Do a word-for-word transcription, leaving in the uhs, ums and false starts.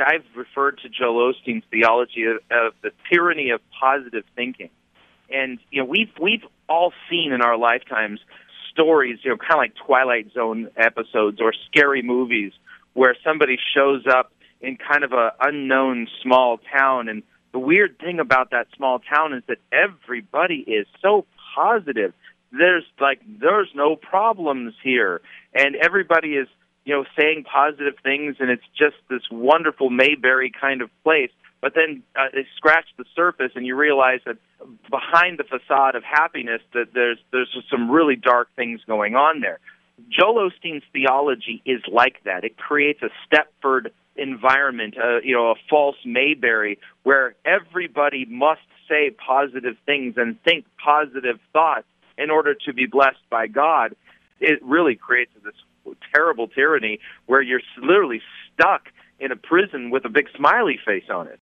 I've referred to Joel Osteen's theology of, of the tyranny of positive thinking. And, you know, we've, we've all seen in our lifetimes stories, you know, kind of like Twilight Zone episodes or scary movies where somebody shows up in kind of a unknown small town. And the weird thing about that small town is that everybody is so positive. There's like, there's no problems here. And everybody is, you know, saying positive things, and it's just this wonderful Mayberry kind of place. But then uh, they scratch the surface, and you realize that behind the facade of happiness, that there's there's just some really dark things going on there. Joel Osteen's theology is like that. It creates a Stepford environment, uh, you know, a false Mayberry, where everybody must say positive things and think positive thoughts in order to be blessed by God. It really creates this terrible tyranny where you're literally stuck in a prison with a big smiley face on it.